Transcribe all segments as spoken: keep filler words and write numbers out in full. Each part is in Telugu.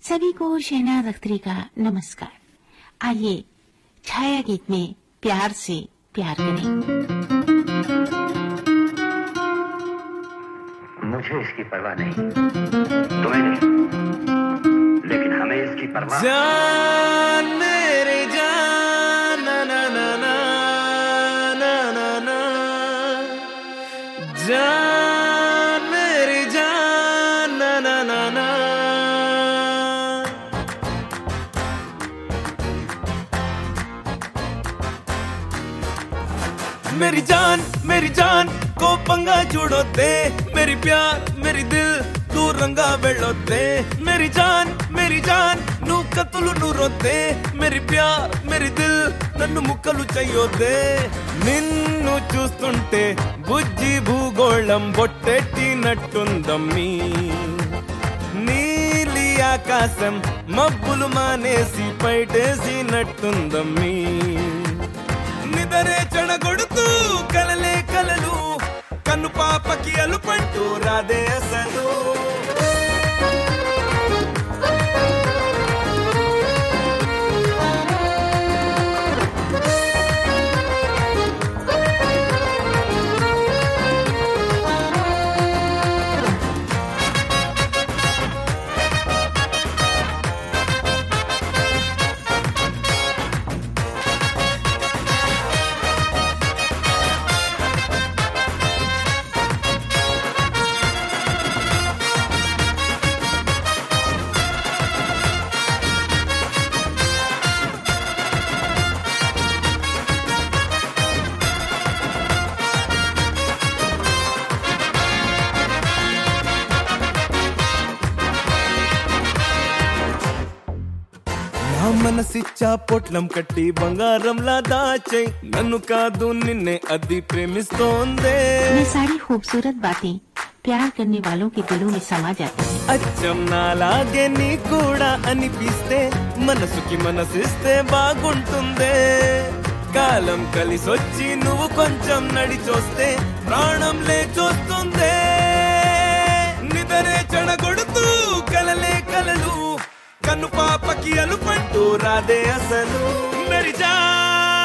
सभी को शहनाज अख्तरी का नमस्कार। आइए छाया गीत में प्यार से प्यार करें। मुझे इसकी परवाह नहीं, तुम्हें नहीं, लेकिन हमें इसकी परवाह। जान मेरे जान ना ना ना ना ना ना ना जान मेरे जान ना ना ना ना मेरी जान मेरी जान को पंगा जुड़ोते मेरी प्यार मेरी दिल तू रंगा बेड़ोते मेरी जान मेरी जान नू कतुलु नूरोते मेरी प्यार मेरी दिल నన్ను ముక్కలు చెయ్యొద్దే నిన్ను చూస్తుంటే బుజ్జి భూగోళం బొట్టెట్టినట్టుందమ్మీ నీలి ఆకాశం మబ్బులు మానేసి పైటేసినట్టుందమ్మీ నిదరే చెడగొడుతూ కలలే కలలు కన్ను పాపకి అలుపంటూ రాదే అసలు మనసిచ్చా పొట్లం కట్టి బంగారంలా దాచే నన్ను కాదు నిన్నే అది ప్రేమిస్తోందే ये सारी खूबसूरत बातें प्यार करने वालों के दिलों में समा जाती हैं। అచ్చం నాలాగే నీ కూడా అనిపిస్తే మనసుకి మనసిస్తే బాగుంటుందే కాలం కలిసొచ్చి నువ్వు కొంచెం నడిచొస్తే ప్రాణం లేచొస్తుందే నిదరే చెడగొడుతూ కలలే కలలు కన్ను పాపకి అలుపంటూ రాదే అసలు మేరీ జాన్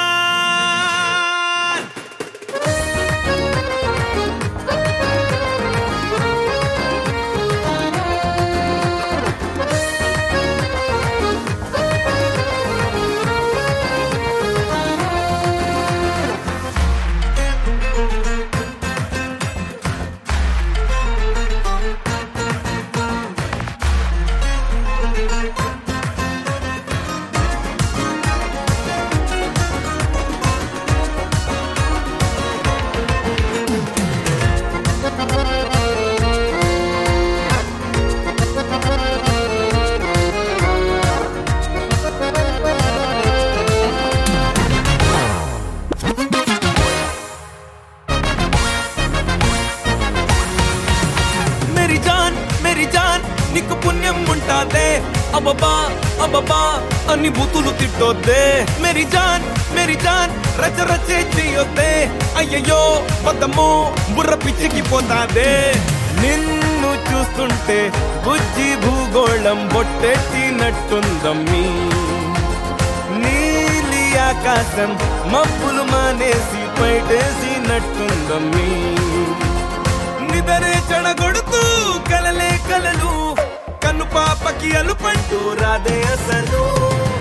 నీకు పుణ్యం ఉంటాదే అబ్బబ్బా అబ్బబ్బా అన్ని బూతులు తిట్టొద్దే మేరీ జాన్ మేరీ జాన్ రచ రచే చెయ్యొద్దే అయ్యయ్యో వద్దమ్మో బుర్ర పిచ్చికి పోతాదే నిన్ను చూస్తుంటే బుజ్జి భూగోళం బొట్టెట్టినట్టుందమ్మీ నీలి ఆకాశం మబ్బులు మానేసి పైటేసినట్టుందమ్మీ నిదరే చెడగొడుతూ కలలే కలలు కన్ను పాపకి అలుపంటూ రాదే అసలు